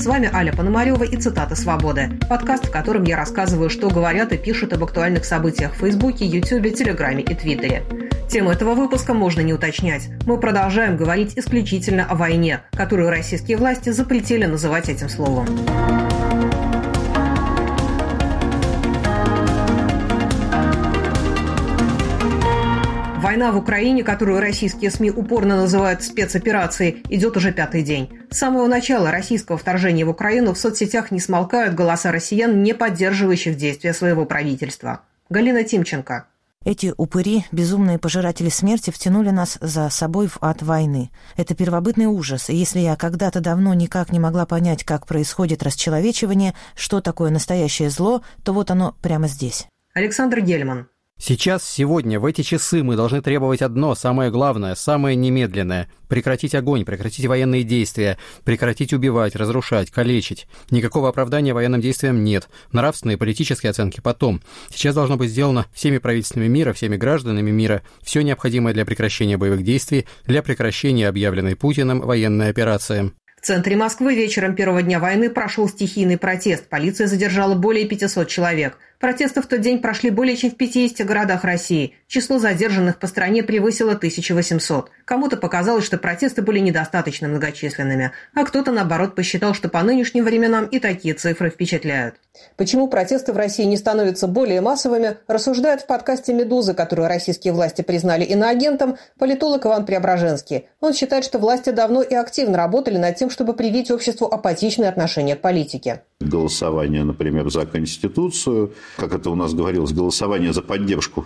вами Аля Пономарева и «Цитаты свободы». Подкаст, в котором я рассказываю, что говорят и пишут об актуальных событиях в Фейсбуке, Ютубе, Телеграме и Твиттере. Тему этого выпуска можно не уточнять. Мы продолжаем говорить исключительно о войне, которую российские власти запретили называть этим словом. Война в Украине, которую российские СМИ упорно называют спецоперацией, идет уже 5-й день. С самого начала российского вторжения в Украину в соцсетях не смолкают голоса россиян, не поддерживающих действия своего правительства. Галина Тимченко. Эти упыри, безумные пожиратели смерти, втянули нас за собой в ад войны. Это первобытный ужас, и если я когда-то давно никак не могла понять, как происходит расчеловечивание, что такое настоящее зло, то вот оно прямо здесь. Александр Гельман. Сейчас, сегодня, в эти часы мы должны требовать одно, самое главное, самое немедленное – прекратить огонь, прекратить военные действия, прекратить убивать, разрушать, калечить. Никакого оправдания военным действиям нет. Нравственные и политические оценки потом. Сейчас должно быть сделано всеми правительствами мира, всеми гражданами мира все необходимое для прекращения боевых действий, для прекращения объявленной Путиным военной операции. В центре Москвы вечером первого дня войны прошел стихийный протест. Полиция задержала более 500 человек. Протесты в тот день прошли более чем в 50 городах России. Число задержанных по стране превысило 1800. Кому-то показалось, что протесты были недостаточно многочисленными, а кто-то, наоборот, посчитал, что по нынешним временам и такие цифры впечатляют. Почему протесты в России не становятся более массовыми, рассуждает в подкасте «Медузы», который российские власти признали иноагентом, политолог Иван Преображенский. Он считает, что власти давно и активно работали над тем, чтобы привить обществу апатичное отношение к политике. Голосование, например, за Конституцию, как это у нас говорилось, голосование за поддержку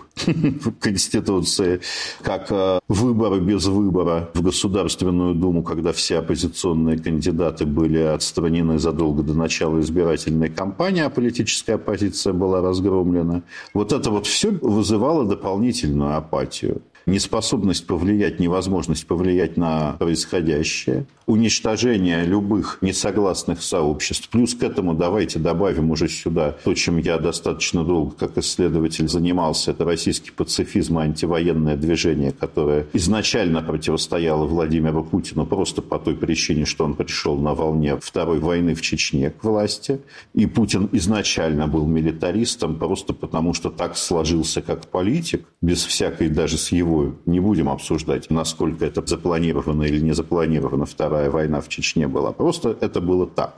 Конституции, как выборы без выбора в Государственную Думу, когда все оппозиционные кандидаты были отстранены задолго до начала избирательной кампании, а политическая оппозиция была разгромлена. Вот это вот все вызывало дополнительную апатию. Неспособность повлиять, невозможность повлиять на происходящее, уничтожение любых несогласных сообществ. Плюс к этому давайте добавим уже сюда то, чем я достаточно долго как исследователь занимался. Это российский пацифизм и антивоенное движение, которое изначально противостояло Владимиру Путину просто по той причине, что он пришел на волне второй войны в Чечне к власти. И Путин изначально был милитаристом просто потому, что так сложился как политик, без всякой даже с его. Не будем обсуждать, насколько это запланировано или не запланировано. Вторая война в Чечне была. Просто это было так.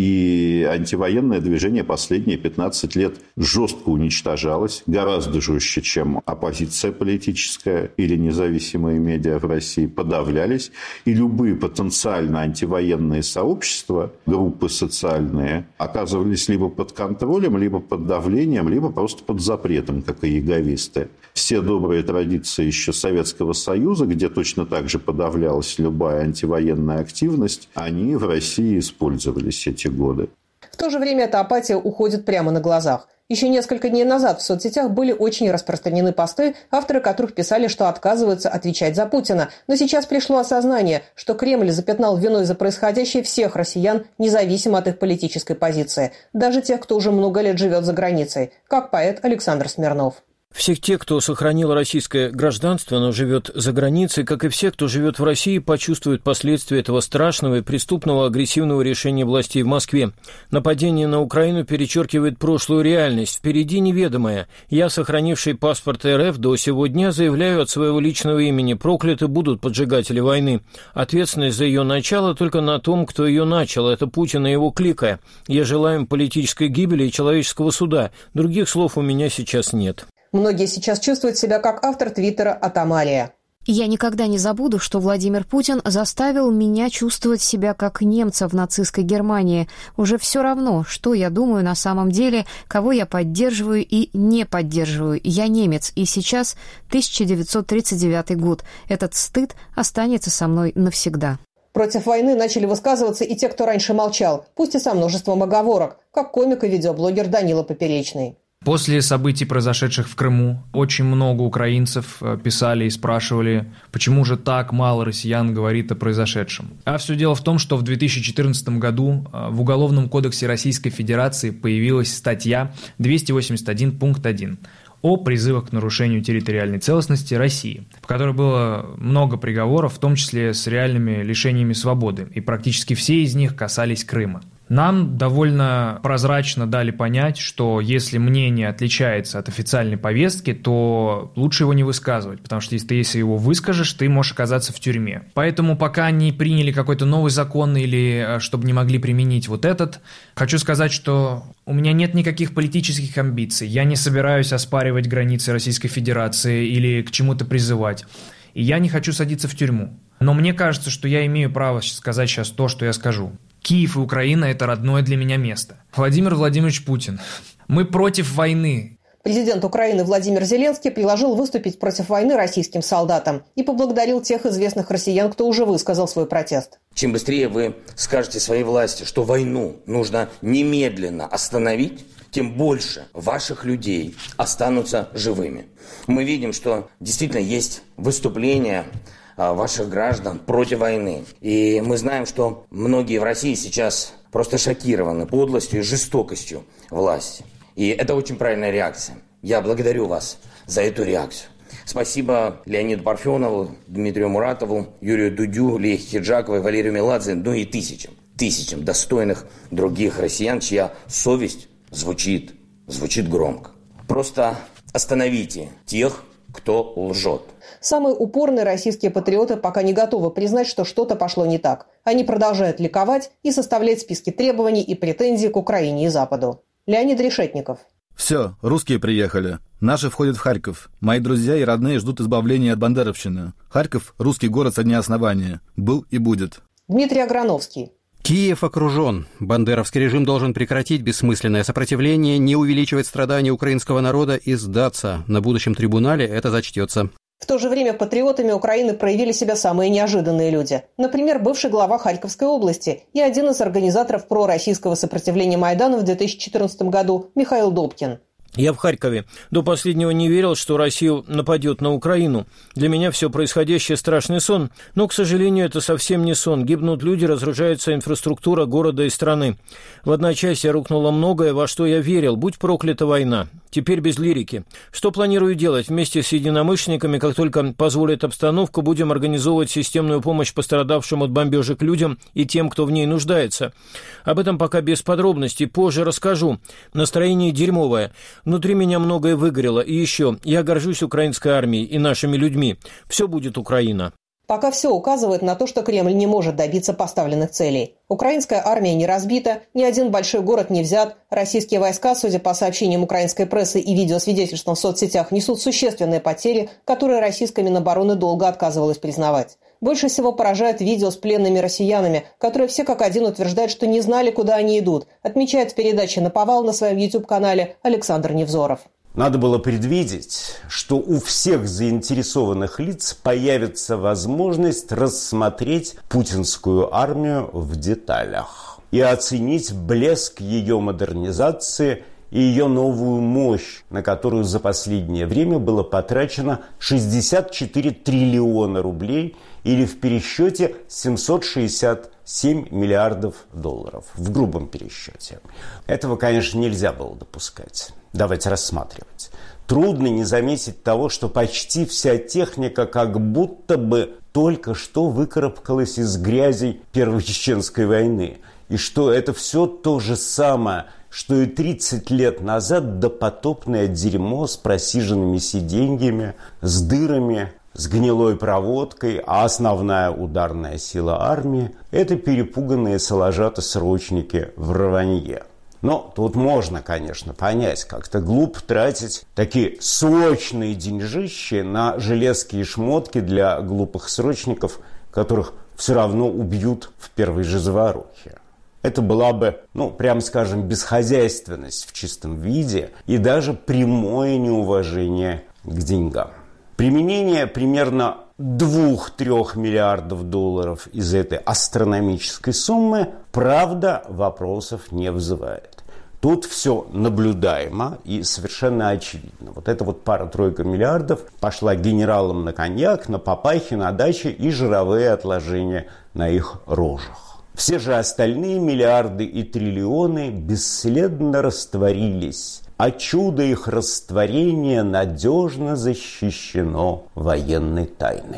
И антивоенное движение последние 15 лет жестко уничтожалось. Гораздо жестче, чем оппозиция политическая или независимые медиа в России. Подавлялись. И любые потенциально антивоенные сообщества, группы социальные, оказывались либо под контролем, либо под давлением, либо просто под запретом, как и яговисты. Все добрые традиции еще Советского Союза, где точно так же подавлялась любая антивоенная активность, они в России использовались эти годы. В то же время эта апатия уходит прямо на глазах. Еще несколько дней назад в соцсетях были очень распространены посты, авторы которых писали, что отказываются отвечать за Путина. Но сейчас пришло осознание, что Кремль запятнал виной за происходящее всех россиян, независимо от их политической позиции. Даже тех, кто уже много лет живет за границей, как поэт Александр Смирнов. Всех тех, кто сохранил российское гражданство, но живет за границей, как и все, кто живет в России, почувствуют последствия этого страшного и преступного агрессивного решения властей в Москве. Нападение на Украину перечеркивает прошлую реальность. Впереди неведомое. Я, сохранивший паспорт РФ, до сего дня заявляю от своего личного имени: прокляты будут поджигатели войны. Ответственность за ее начало только на том, кто ее начал. Это Путин и его клика. Я желаю им политической гибели и человеческого суда. Других слов у меня сейчас нет. Многие сейчас чувствуют себя как автор твиттера «Атамалия». Я никогда не забуду, что Владимир Путин заставил меня чувствовать себя как немца в нацистской Германии. Уже все равно, что я думаю на самом деле, кого я поддерживаю и не поддерживаю. Я немец, и сейчас 1939 год. Этот стыд останется со мной навсегда. Против войны начали высказываться и те, кто раньше молчал, пусть и со множеством оговорок, как комик и видеоблогер Данила Поперечный. После событий, произошедших в Крыму, очень много украинцев писали и спрашивали, почему же так мало россиян говорит о произошедшем. А все дело в том, что в 2014 году в Уголовном кодексе Российской Федерации появилась статья 281 пункт 1 о призывах к нарушению территориальной целостности России, по которой было много приговоров, в том числе с реальными лишениями свободы, и практически все из них касались Крыма. Нам довольно прозрачно дали понять, что если мнение отличается от официальной повестки, то лучше его не высказывать, потому что если его выскажешь, ты можешь оказаться в тюрьме. Поэтому пока не приняли какой-то новый закон или чтобы не могли применить вот этот, хочу сказать, что у меня нет никаких политических амбиций. Я не собираюсь оспаривать границы Российской Федерации или к чему-то призывать. И я не хочу садиться в тюрьму. Но мне кажется, что я имею право сказать сейчас то, что я скажу. Киев и Украина – это родное для меня место. Владимир Владимирович Путин. Мы против войны. Президент Украины Владимир Зеленский предложил выступить против войны российским солдатам и поблагодарил тех известных россиян, кто уже высказал свой протест. Чем быстрее вы скажете своей власти, что войну нужно немедленно остановить, тем больше ваших людей останутся живыми. Мы видим, что действительно есть выступления ваших граждан против войны. И мы знаем, что многие в России сейчас просто шокированы подлостью и жестокостью власти. И это очень правильная реакция. Я благодарю вас за эту реакцию. Спасибо Леониду Парфенову, Дмитрию Муратову, Юрию Дудю, Лехе Хиджаковой, Валерию Меладзе, ну и тысячам достойных других россиян, чья совесть звучит громко. Просто остановите тех, кто лжет. Самые упорные российские патриоты пока не готовы признать, что что-то пошло не так. Они продолжают ликовать и составлять списки требований и претензий к Украине и Западу. Леонид Решетников. Все, русские приехали. Наши входят в Харьков. Мои друзья и родные ждут избавления от бандеровщины. Харьков – русский город со дня основания. Был и будет. Дмитрий Аграновский. Киев окружен. Бандеровский режим должен прекратить бессмысленное сопротивление, не увеличивать страдания украинского народа и сдаться. На будущем трибунале это зачтется. В то же время патриотами Украины проявили себя самые неожиданные люди. Например, бывший глава Харьковской области и один из организаторов пророссийского сопротивления Майдану в 2014 году Михаил Добкин. Я в Харькове до последнего не верил, что Россия нападет на Украину. Для меня все происходящее страшный сон, но, к сожалению, это совсем не сон. Гибнут люди, разрушается инфраструктура города и страны. В одночасье рухнуло многое, во что я верил. Будь проклята война. Теперь без лирики. Что планирую делать? Вместе с единомышленниками, как только позволит обстановка, будем организовывать системную помощь пострадавшим от бомбежек людям и тем, кто в ней нуждается. Об этом пока без подробностей, позже расскажу. Настроение дерьмовое. Внутри меня многое выгорело. И еще, я горжусь украинской армией и нашими людьми. Все будет Украина. Пока все указывает на то, что Кремль не может добиться поставленных целей. Украинская армия не разбита, ни один большой город не взят. Российские войска, судя по сообщениям украинской прессы и видеосвидетельствам в соцсетях, несут существенные потери, которые российская Минобороны долго отказывалась признавать. Больше всего поражает видео с пленными россиянами, которые все как один утверждают, что не знали, куда они идут, отмечает в передаче «Наповал» на своем YouTube-канале Александр Невзоров. Надо было предвидеть, что у всех заинтересованных лиц появится возможность рассмотреть путинскую армию в деталях и оценить блеск ее модернизации и ее новую мощь, на которую за последнее время было потрачено 64 триллиона рублей или в пересчете 767 миллиардов долларов, в грубом пересчете. Этого, конечно, нельзя было допускать. Давайте рассматривать. Трудно не заметить того, что почти вся техника как будто бы только что выкарабкалась из грязи Первой Чеченской войны. И что это все то же самое, что и 30 лет назад допотопное дерьмо с просиженными сиденьями, с дырами, с гнилой проводкой, а основная ударная сила армии – это перепуганные соложата-срочники в рванье. Но тут можно, конечно, понять, как-то глупо тратить такие срочные деньжищи на железки и шмотки для глупых срочников, которых все равно убьют в первой же заварухе. Это была бы, прямо скажем, бесхозяйственность в чистом виде и даже прямое неуважение к деньгам. Применение примерно 2-3 миллиардов долларов из этой астрономической суммы, правда, вопросов не вызывает. Тут все наблюдаемо и совершенно очевидно. Вот эта пара-тройка миллиардов пошла генералам на коньяк, на папахи, на дачи и жировые отложения на их рожах. Все же остальные миллиарды и триллионы бесследно растворились, а чудо их растворения надежно защищено военной тайной.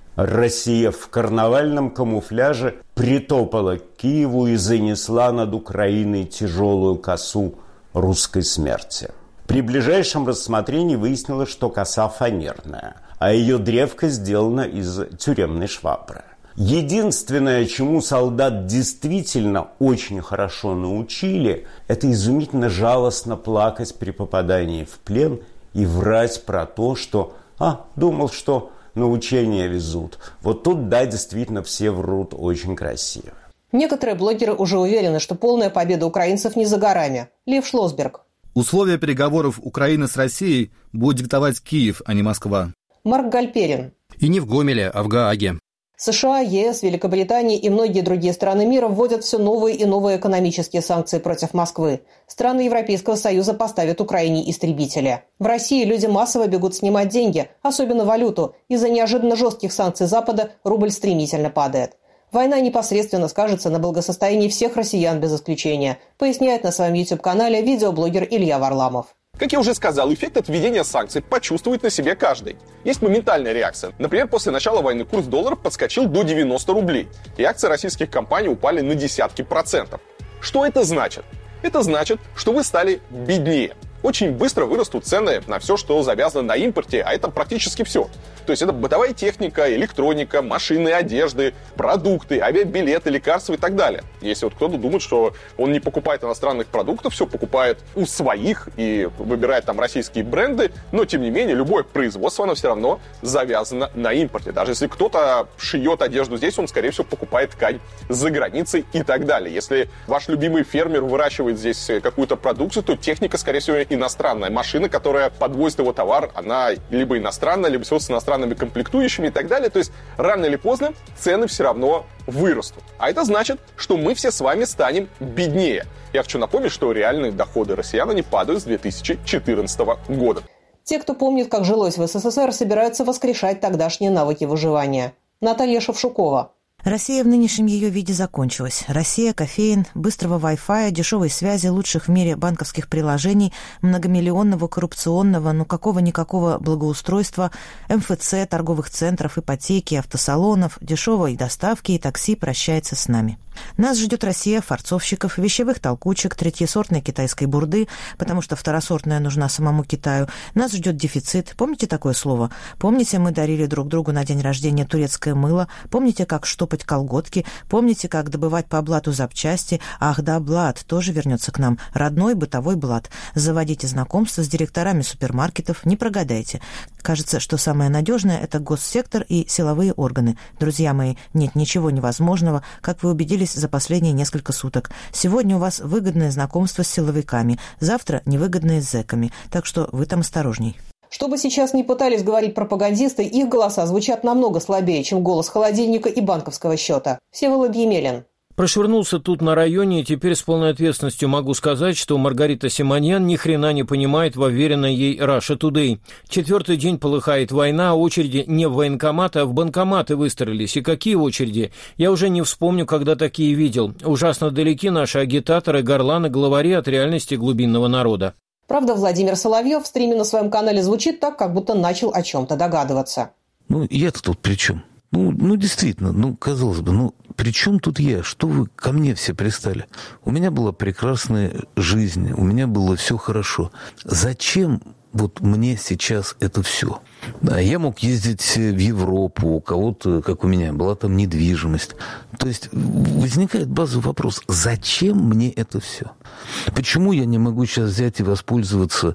Россия в карнавальном камуфляже притопала к Киеву и занесла над Украиной тяжелую косу русской смерти. При ближайшем рассмотрении выяснилось, что коса фанерная, а ее древко сделано из тюремной швабры. Единственное, чему солдат действительно очень хорошо научили, это изумительно жалостно плакать при попадании в плен и врать про то, что думал, что на учения везут. Вот тут, да, действительно, все врут очень красиво. Некоторые блогеры уже уверены, что полная победа украинцев не за горами. Лев Шлосберг. Условия переговоров Украины с Россией будет диктовать Киев, а не Москва. Марк Гальперин. И не в Гомеле, а в Гааге. США, ЕС, Великобритания и многие другие страны мира вводят все новые и новые экономические санкции против Москвы. Страны Европейского Союза поставят Украине истребители. В России люди массово бегут снимать деньги, особенно валюту. Из-за неожиданно жестких санкций Запада рубль стремительно падает. Война непосредственно скажется на благосостоянии всех россиян без исключения, поясняет на своем YouTube-канале видеоблогер Илья Варламов. Как я уже сказал, эффект от введения санкций почувствует на себе каждый. Есть моментальная реакция. Например, после начала войны курс доллара подскочил до 90 рублей, и акции российских компаний упали на десятки процентов. Что это значит? Это значит, что вы стали беднее. Очень быстро вырастут цены на все, что завязано на импорте, а это практически все. То есть это бытовая техника, электроника, машины, одежды, продукты, авиабилеты, лекарства и так далее. Если вот кто-то думает, что он не покупает иностранных продуктов, все покупает у своих и выбирает там российские бренды, но тем не менее любое производство, оно все равно завязано на импорте. Даже если кто-то шьет одежду здесь, он, скорее всего, покупает ткань за границей и так далее. Если ваш любимый фермер выращивает здесь какую-то продукцию, то техника, скорее всего, иностранная. Машина, которая подвозит его товар, она либо иностранная, либо с иностранными комплектующими и так далее. То есть рано или поздно цены все равно вырастут. А это значит, что мы все с вами станем беднее. Я хочу напомнить, что реальные доходы россиян, они падают с 2014 года. Те, кто помнит, как жилось в СССР, собираются воскрешать тогдашние навыки выживания. Наталья Шевшукова. Россия в нынешнем ее виде закончилась. Россия, кофеин, быстрого Wi-Fi, дешевой связи, лучших в мире банковских приложений, многомиллионного коррупционного, какого-никакого благоустройства, МФЦ, торговых центров, ипотеки, автосалонов, дешевой доставки и такси прощается с нами. Нас ждет Россия форцовщиков, вещевых толкучек, третьесортной китайской бурды, потому что второсортная нужна самому Китаю. Нас ждет дефицит. Помните такое слово? Помните, мы дарили друг другу на день рождения турецкое мыло? Помните, как штопать колготки? Помните, как добывать по блату запчасти? Ах да, блат тоже вернется к нам. Родной бытовой блат. Заводите знакомства с директорами супермаркетов, не прогадайте. Кажется, что самое надежное – это госсектор и силовые органы. Друзья мои, нет ничего невозможного, как вы убедились за последние несколько суток. Сегодня у вас выгодное знакомство с силовиками, завтра невыгодное с зэками, так что вы там осторожней. Что бы сейчас ни пытались говорить пропагандисты, их голоса звучат намного слабее, чем голос холодильника и банковского счета. Всеволод Емелин. Прошвырнулся тут на районе, и теперь с полной ответственностью могу сказать, что Маргарита Симоньян ни хрена не понимает в уверенной ей Russia Today. 4-й день полыхает война, очереди не в военкоматы, а в банкоматы выстроились. И какие очереди? Я уже не вспомню, когда такие видел. Ужасно далеки наши агитаторы, горланы, главари от реальности глубинного народа. Правда, Владимир Соловьев в стриме на своем канале звучит так, как будто начал о чем-то догадываться. Я-то тут при чем? Действительно, казалось бы, при чем тут я? Что вы ко мне все пристали? У меня была прекрасная жизнь, у меня было все хорошо. Зачем мне сейчас это все? Да, я мог ездить в Европу, у кого-то, как у меня, была там недвижимость. То есть возникает базовый вопрос, зачем мне это все? Почему я не могу сейчас взять и воспользоваться,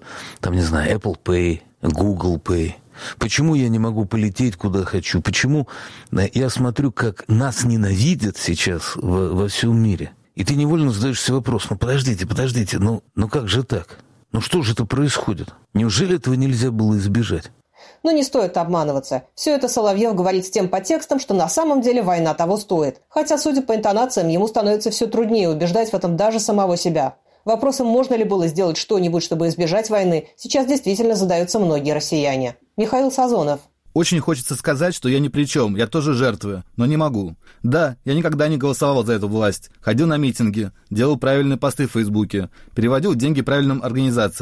Apple Pay, Google Pay? Почему я не могу полететь, куда хочу? Почему я смотрю, как нас ненавидят сейчас во всем мире? И ты невольно задаешься вопрос, подождите, как же так? Что же это происходит? Неужели этого нельзя было избежать? Но не стоит обманываться. Все это Соловьев говорит с тем подтекстом, что на самом деле война того стоит. Хотя, судя по интонациям, ему становится все труднее убеждать в этом даже самого себя. Вопросом, можно ли было сделать что-нибудь, чтобы избежать войны, сейчас действительно задаются многие россияне. Михаил Сазонов. Очень хочется сказать, что я ни при чем, я тоже жертвую, но не могу. Да, я никогда не голосовал за эту власть, ходил на митинги, делал правильные посты в Фейсбуке, переводил деньги правильным организациям.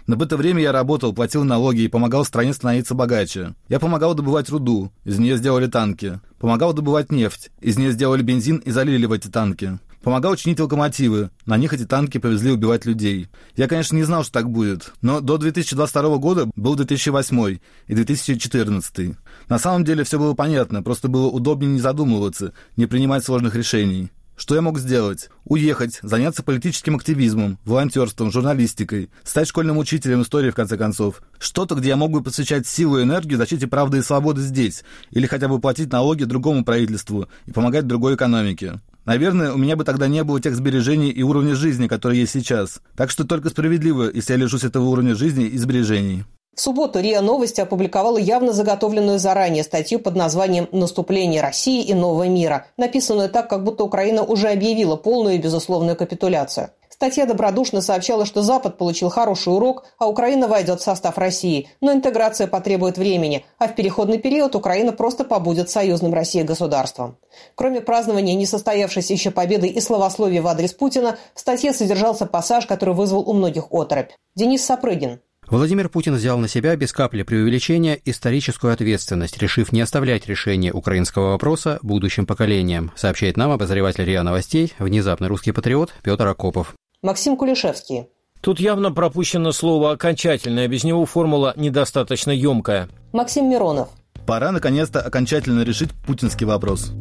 Но в это время я работал, платил налоги и помогал стране становиться богаче. Я помогал добывать руду, из нее сделали танки. Помогал добывать нефть, из нее сделали бензин и залили в эти танки. Помогал чинить локомотивы, на них эти танки повезли убивать людей. Я, конечно, не знал, что так будет, но до 2022 года был 2008 и 2014. На самом деле все было понятно, просто было удобнее не задумываться, не принимать сложных решений. Что я мог сделать? Уехать, заняться политическим активизмом, волонтерством, журналистикой, стать школьным учителем истории, в конце концов. Что-то, где я мог бы посвящать силу и энергию защите правды и свободы здесь, или хотя бы платить налоги другому правительству и помогать другой экономике. Наверное, у меня бы тогда не было тех сбережений и уровня жизни, которые есть сейчас. Так что только справедливо, если я лишусь этого уровня жизни и сбережений. В субботу РИА Новости опубликовала явно заготовленную заранее статью под названием «Наступление России и нового мира», написанную так, как будто Украина уже объявила полную и безусловную капитуляцию. Статья добродушно сообщала, что Запад получил хороший урок, а Украина войдет в состав России. Но интеграция потребует времени, а в переходный период Украина просто побудет союзным России государством. Кроме празднования несостоявшейся еще победы и словословия в адрес Путина, в статье содержался пассаж, который вызвал у многих оторопь. Денис Сапрыгин. Владимир Путин взял на себя без капли преувеличения историческую ответственность, решив не оставлять решение украинского вопроса будущим поколениям, сообщает нам обозреватель РИА Новостей, внезапный русский патриот Петр Акопов. Максим Кулишевский. Тут явно пропущено слово «окончательное», без него формула недостаточно емкая. Максим Миронов. Пора, наконец-то, окончательно решить путинский вопрос.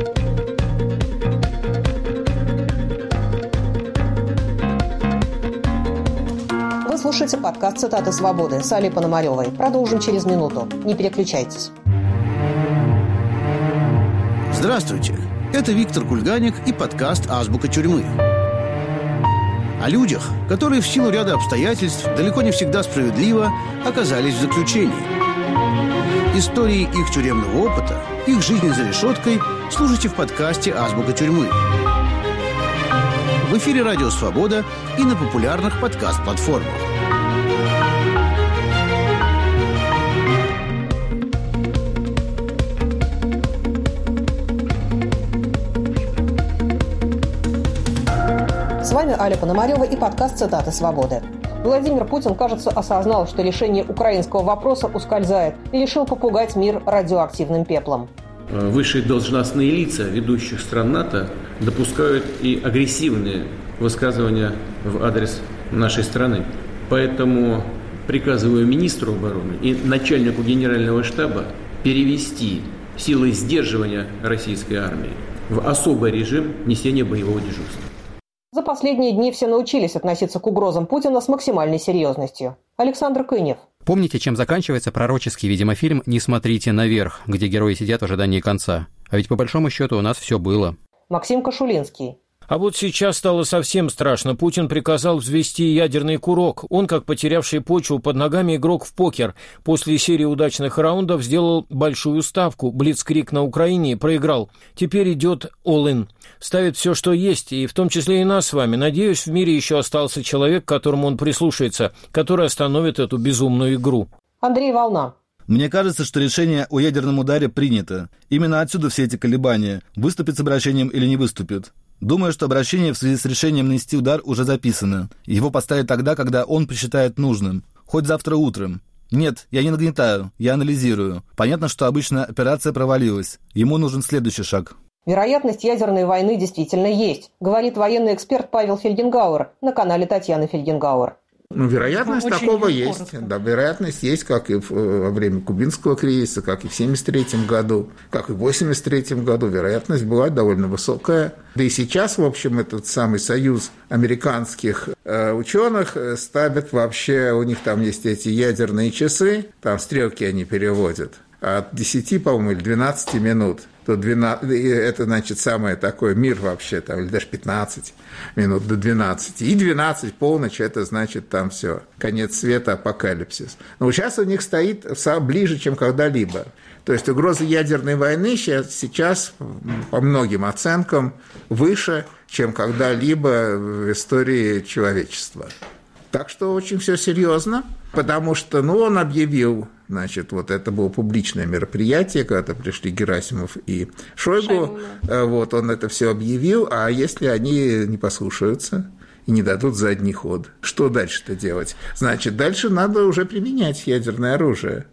Вы слушаете подкаст «Цитаты свободы» с Алей Пономаревой. Продолжим через минуту. Не переключайтесь. Здравствуйте. Это Виктор Кульганик и подкаст «Азбука тюрьмы». О людях, которые в силу ряда обстоятельств, далеко не всегда справедливо, оказались в заключении. Истории их тюремного опыта, их жизни за решеткой слушайте в подкасте «Азбука тюрьмы». В эфире «Радио Свобода» и на популярных подкаст-платформах. С вами Аля Пономарева и подкаст «Цитаты свободы». Владимир Путин, кажется, осознал, что решение украинского вопроса ускользает и решил попугать мир радиоактивным пеплом. Высшие должностные лица ведущих стран НАТО допускают и агрессивные высказывания в адрес нашей страны. Поэтому приказываю министру обороны и начальнику генерального штаба перевести силы сдерживания российской армии в особый режим несения боевого дежурства. За последние дни все научились относиться к угрозам Путина с максимальной серьезностью. Александр Кынев. Помните, чем заканчивается пророческий, видимо, фильм «Не смотрите наверх», где герои сидят в ожидании конца? А ведь по большому счету у нас все было. Максим Кашулинский. А вот сейчас стало совсем страшно. Путин приказал взвести ядерный курок. Он, как потерявший почву под ногами игрок в покер, после серии удачных раундов сделал большую ставку. Блицкриг на Украине проиграл. Теперь идет all-in. Ставит все, что есть, и в том числе и нас с вами. Надеюсь, в мире еще остался человек, к которому он прислушается, который остановит эту безумную игру. Андрей Волна. Мне кажется, что решение о ядерном ударе принято. Именно отсюда все эти колебания. Выступит с обращением или не выступит. Думаю, что обращение в связи с решением нанести удар уже записано. Его поставят тогда, когда он посчитает нужным. Хоть завтра утром. Нет, я не нагнетаю, я анализирую. Понятно, что обычно операция провалилась. Ему нужен следующий шаг. Вероятность ядерной войны действительно есть, говорит военный эксперт Павел Фельгенгауэр на канале Татьяны Фельгенгауэр. Вероятность такого есть. Да, вероятность есть, как и во время Кубинского кризиса, как и в 1973 году, как и в 1983 году. Вероятность была довольно высокая. Да и сейчас, в общем, этот самый союз американских ученых ставят вообще, у них там есть эти ядерные часы, там стрелки они переводят, от 10, по-моему, или 12 минут. То 12, это, значит, самое такое, мир вообще, там, или даже 15 минут до 12. И 12, полночь, это значит там все, конец света, апокалипсис. Но сейчас у них стоит ближе, чем когда-либо. То есть угроза ядерной войны сейчас, по многим оценкам, выше, чем когда-либо в истории человечества. Так что очень все серьезно, потому что, он объявил, значит, вот это было публичное мероприятие, когда пришли Герасимов и Шойгу, вот он это все объявил, а если они не послушаются, и не дадут задний ход. Что дальше-то делать? Значит, дальше надо уже применять ядерное оружие.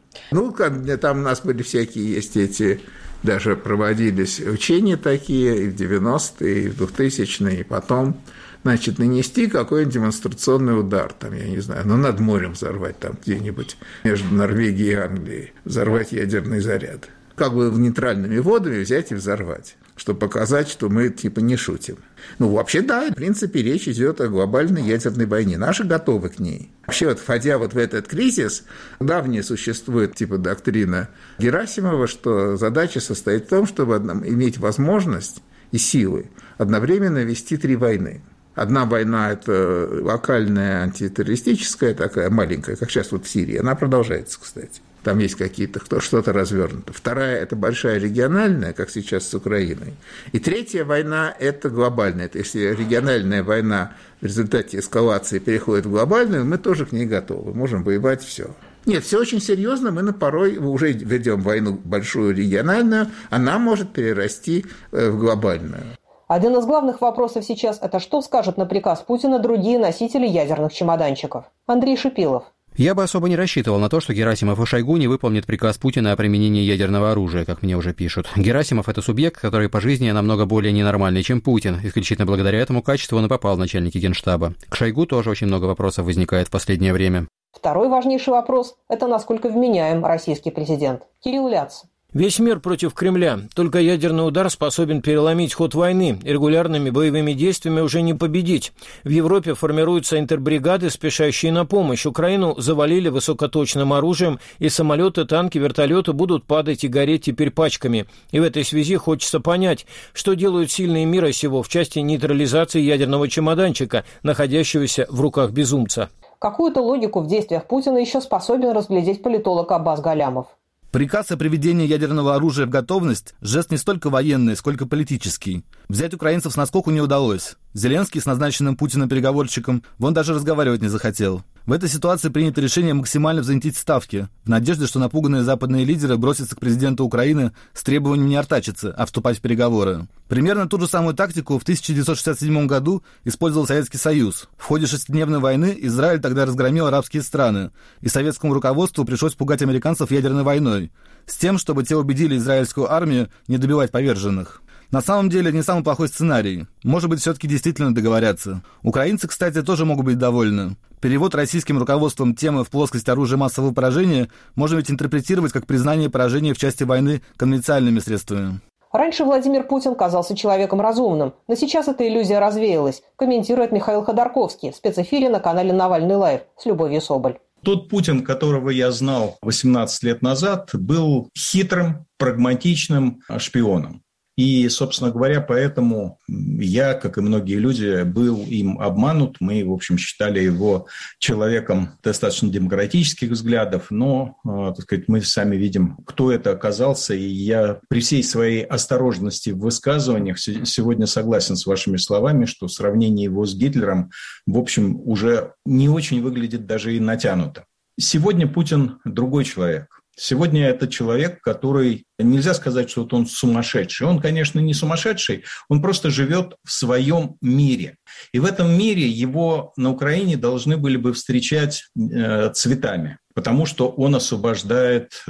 Там у нас были всякие есть эти, даже проводились учения такие и в 90-е, и в 2000-е, и потом. Значит, нанести какой-нибудь демонстрационный удар, там, я не знаю, над морем взорвать, там где-нибудь между Норвегией и Англией, взорвать ядерный заряд. Как бы нейтральными водами взять и взорвать, чтобы показать, что мы типа не шутим. Вообще, да, в принципе, речь идет о глобальной ядерной войне. Наши готовы к ней. Вообще, входя в этот кризис, давняя существует типа доктрина Герасимова, что задача состоит в том, чтобы иметь возможность и силы одновременно вести 3 войны. Одна война – это локальная антитеррористическая, такая маленькая, как сейчас в Сирии. Она продолжается, кстати. Там есть что-то развернуто. Вторая – это большая региональная, как сейчас с Украиной. И третья война – это глобальная. Это если региональная война в результате эскалации переходит в глобальную, мы тоже к ней готовы. Можем воевать все. Нет, все очень серьезно. Мы порой уже ведем войну большую региональную, она может перерасти в глобальную. Один из главных вопросов сейчас – это что скажут на приказ Путина другие носители ядерных чемоданчиков? Андрей Шипилов. Я бы особо не рассчитывал на то, что Герасимов и Шойгу не выполнят приказ Путина о применении ядерного оружия, как мне уже пишут. Герасимов – это субъект, который по жизни намного более ненормальный, чем Путин. Исключительно благодаря этому качеству он и попал в начальники Генштаба. К Шойгу тоже очень много вопросов возникает в последнее время. Второй важнейший вопрос – это насколько вменяем российский президент. Кирилл Ляц. Весь мир против Кремля. Только ядерный удар способен переломить ход войны. Регулярными боевыми действиями уже не победить. В Европе формируются интербригады, спешащие на помощь. Украину завалили высокоточным оружием, и самолеты, танки, вертолеты будут падать и гореть теперь пачками. И в этой связи хочется понять, что делают сильные мира сего в части нейтрализации ядерного чемоданчика, находящегося в руках безумца. Какую-то логику в действиях Путина еще способен разглядеть политолог Аббас Галямов. Приказ о приведении ядерного оружия в готовность – жест не столько военный, сколько политический. Взять украинцев с наскоку не удалось. Зеленский с назначенным Путиным переговорщиком вон даже разговаривать не захотел. В этой ситуации принято решение максимально взвинтить ставки, в надежде, что напуганные западные лидеры бросятся к президенту Украины с требованием не артачиться, а вступать в переговоры. Примерно ту же самую тактику в 1967 году использовал Советский Союз. В ходе 6-дневной войны Израиль тогда разгромил арабские страны, и советскому руководству пришлось пугать американцев ядерной войной, с тем, чтобы те убедили израильскую армию не добивать поверженных. На самом деле, не самый плохой сценарий. Может быть, все-таки действительно договорятся. Украинцы, кстати, тоже могут быть довольны. Перевод российским руководством темы в плоскость оружия массового поражения можно ведь интерпретировать как признание поражения в части войны конвенциальными средствами. Раньше Владимир Путин казался человеком разумным, но сейчас эта иллюзия развеялась, комментирует Михаил Ходорковский в спецэфире на канале «Навальный лайв» с Любовью Соболь. Тот Путин, которого я знал 18 лет назад, был хитрым, прагматичным шпионом. И, собственно говоря, поэтому я, как и многие люди, был им обманут. Мы, в общем, считали его человеком достаточно демократических взглядов, но, так сказать, мы сами видим, кто это оказался. И я при всей своей осторожности в высказываниях сегодня согласен с вашими словами, что сравнение его с Гитлером, в общем, уже не очень выглядит даже и натянуто. Сегодня Путин другой человек. Сегодня это человек, который, нельзя сказать, что вот он сумасшедший. Он, конечно, не сумасшедший, он просто живет в своем мире. И в этом мире его на Украине должны были бы встречать цветами, потому что он освобождает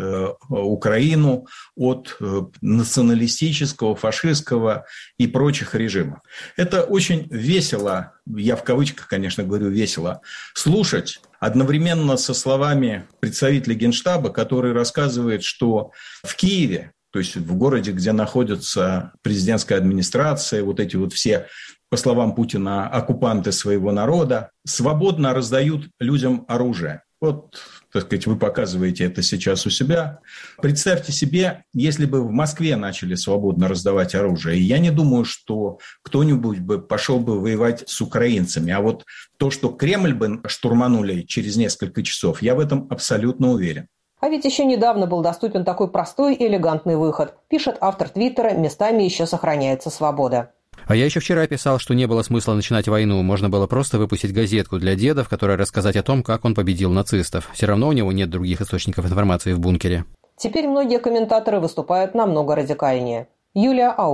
Украину от националистического, фашистского и прочих режимов. Это очень весело, я в кавычках, конечно, говорю весело, слушать одновременно со словами представителя Генштаба, который рассказывает, что в Киеве, то есть в городе, где находится президентская администрация, вот эти вот все, по словам Путина, оккупанты своего народа, свободно раздают людям оружие. Вот, так сказать, вы показываете это сейчас у себя. Представьте себе, если бы в Москве начали свободно раздавать оружие. Я не думаю, что кто-нибудь бы пошел бы воевать с украинцами. А вот то, что Кремль бы штурманули через несколько часов, я в этом абсолютно уверен. А ведь еще недавно был доступен такой простой и элегантный выход. Пишет автор Твиттера, местами еще сохраняется свобода. А я еще вчера писал, что не было смысла начинать войну. Можно было просто выпустить газетку для деда, в которой рассказать о том, как он победил нацистов. Все равно у него нет других источников информации в бункере. Теперь многие комментаторы выступают намного радикальнее. Юлия Ауг.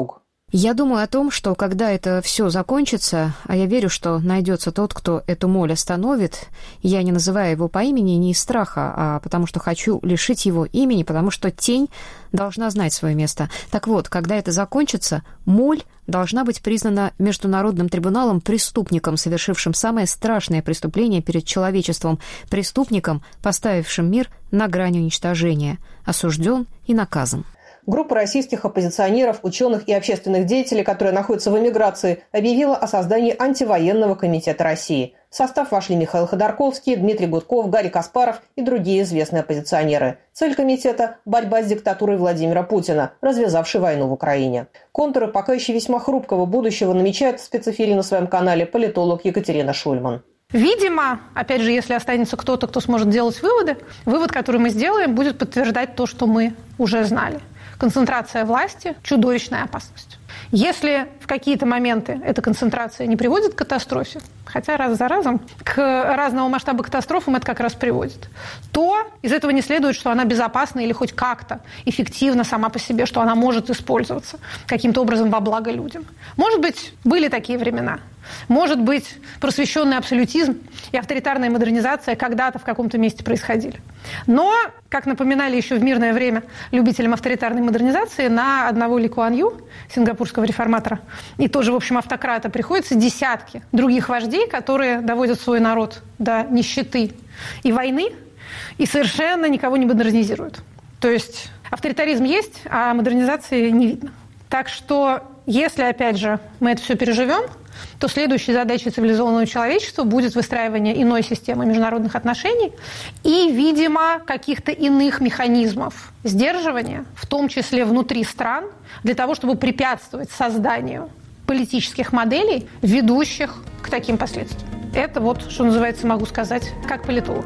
Я думаю о том, что когда это все закончится, а я верю, что найдется тот, кто эту моль остановит, я не называю его по имени не из страха, а потому что хочу лишить его имени, потому что тень должна знать свое место. Так вот, когда это закончится, моль должна быть признана Международным трибуналом преступником, совершившим самое страшное преступление перед человечеством, преступником, поставившим мир на грань уничтожения, осужден и наказан. Группа российских оппозиционеров, ученых и общественных деятелей, которые находятся в эмиграции, объявила о создании антивоенного комитета России. В состав вошли Михаил Ходорковский, Дмитрий Гудков, Гарри Каспаров и другие известные оппозиционеры. Цель комитета – борьба с диктатурой Владимира Путина, развязавшей войну в Украине. Контуры пока еще весьма хрупкого будущего намечает в спецэфире на своем канале политолог Екатерина Шульман. Видимо, опять же, если останется кто-то, кто сможет делать выводы, вывод, который мы сделаем, будет подтверждать то, что мы уже знали. Концентрация власти – чудовищная опасность. Если в какие-то моменты эта концентрация не приводит к катастрофе, хотя раз за разом к разного масштаба катастрофам это как раз приводит, то из этого не следует, что она безопасна или хоть как-то эффективна сама по себе, что она может использоваться каким-то образом во благо людям. Может быть, были такие времена. Может быть, просвещенный абсолютизм и авторитарная модернизация когда-то в каком-то месте происходили. Но, как напоминали еще в мирное время любителям авторитарной модернизации, на одного Ли Куан Ю, сингапурского реформатора, и тоже, в общем, автократа, приходится десятки других вождей, которые доводят свой народ до нищеты и войны, и совершенно никого не модернизируют. То есть авторитаризм есть, а модернизации не видно. Так что, если, опять же, мы это все переживем, то следующей задачей цивилизованного человечества будет выстраивание иной системы международных отношений и, видимо, каких-то иных механизмов сдерживания, в том числе внутри стран, для того, чтобы препятствовать созданию политических моделей, ведущих к таким последствиям. Это вот, что называется, могу сказать, как политолог.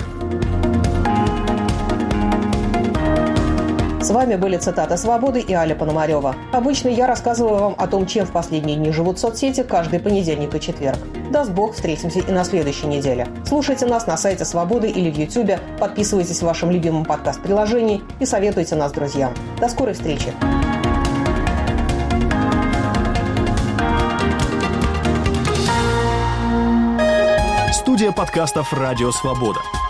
С вами были цитаты «Свободы» и Аля Пономарева. Обычно я рассказываю вам о том, чем в последние дни живут соцсети, каждый понедельник и четверг. Даст Бог, встретимся и на следующей неделе. Слушайте нас на сайте «Свободы» или в Ютьюбе, подписывайтесь в вашем любимом подкаст-приложении и советуйте нас друзьям. До скорой встречи! Студия подкастов «Радио Свобода».